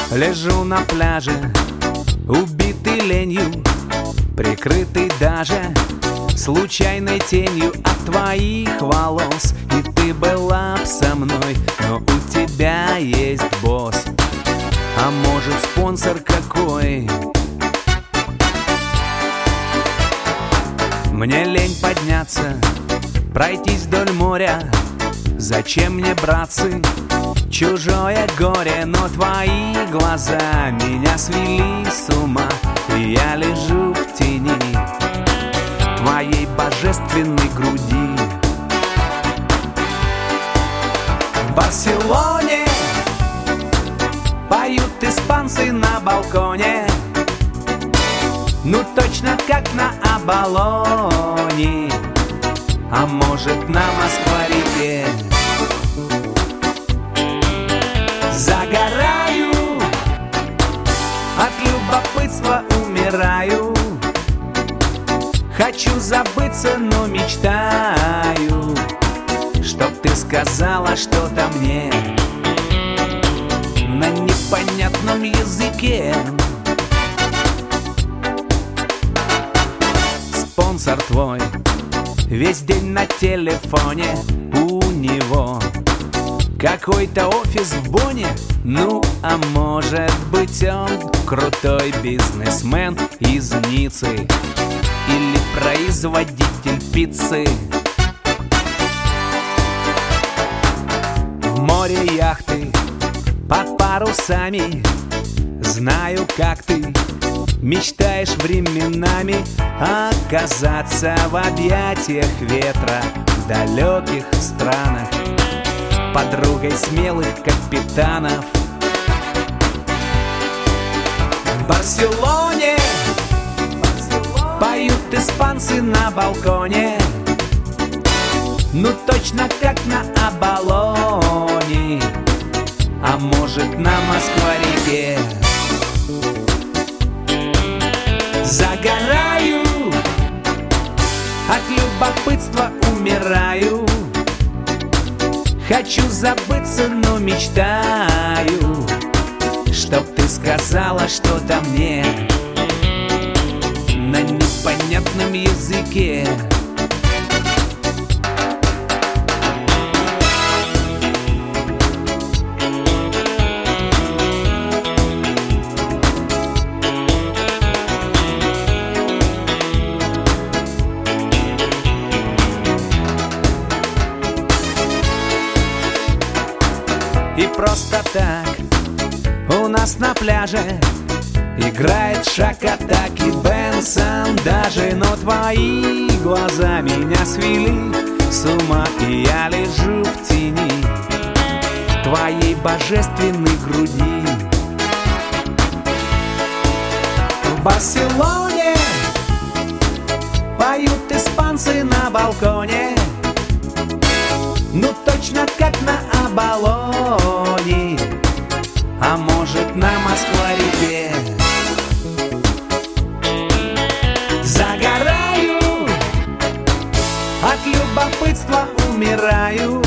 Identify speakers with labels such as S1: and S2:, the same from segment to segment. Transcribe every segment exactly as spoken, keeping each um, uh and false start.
S1: Лежу на пляже, убитый ленью, прикрытый даже случайной тенью от твоих волос. И ты была б со мной, но у тебя есть босс, а может спонсор какой. Мне лень подняться, пройтись вдоль моря. Зачем мне, братцы, чужое горе? Но твои глаза меня свели с ума, и я лежу в тени твоей божественной груди. В Барселоне поют испанцы на балконе, ну точно как на Абалоне, а может на Москва-реке. Загораю, от любопытства умираю. Хочу забыться, но мечтаю, чтоб ты сказала что-то мне на непонятном языке. Спонсор твой весь день на телефоне, у него какой-то офис в Бонне. Ну, а может быть он крутой бизнесмен из Ниццы или производитель пиццы. В море яхты под парусами, знаю, как ты мечтаешь временами оказаться в объятиях ветра в далеких странах, подругой смелых капитанов. В Барселоне поют испанцы на балконе, ну точно как на Абалоне, а может на Москва-реке. Загораю, от любопытства умираю. Хочу забыться, но мечтаю, чтоб ты сказала что-то мне на непонятном языке. И просто так у нас на пляже играет Шак-Атак и Бенсон даже. Но твои глаза меня свели с ума, и я лежу в тени твоей божественной груди. В Барселоне поют испанцы на балконе, ну точно как на Абалоне, а может на Москва-реке. Загораю, от любопытства умираю.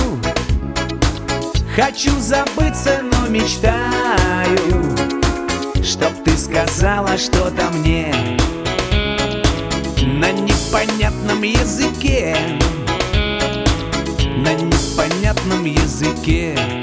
S1: Хочу забыться, но мечтаю, чтоб ты сказала что-то мне на непонятном языке, на непонятном языке.